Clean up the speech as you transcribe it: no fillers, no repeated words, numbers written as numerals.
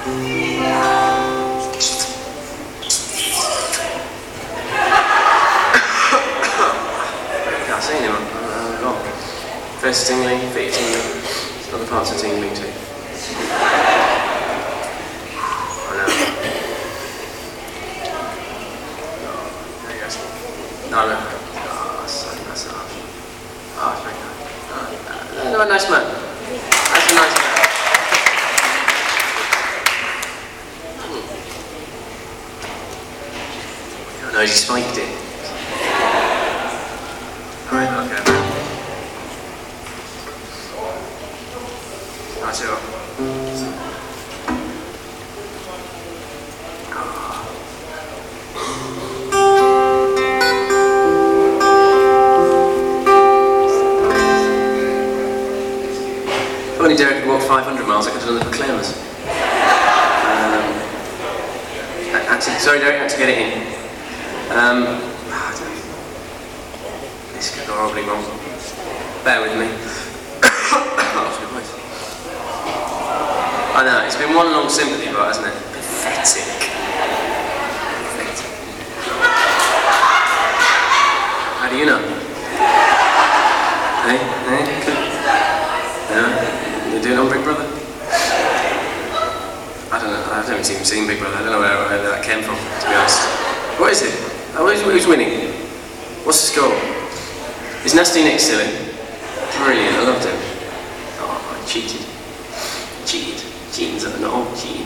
I've seen him. Face tingling, feet tingling, other parts are tingling too. I know. There he goes. No. Oh, that's enough. Oh, it's very nice. Oh, nice man. That's a nice man. No, he spiked it. Alright, okay. That's it. If only Derek had walked 500 miles, I could have done the proclaimers. Sorry, Derek, I had to get it in. This could go horribly wrong. Bear with me. I know, it's been one long sympathy vote, hasn't it? Pathetic. How do you know? Hey? Yeah? You're doing it on Big Brother? I don't know, I haven't even seen Big Brother, I don't know where that came from, to be honest. What is it? Who's winning? What's the score? Is Nasty Nick still in? Brilliant, I loved him. Oh, I cheated. Cheating's not all cheating.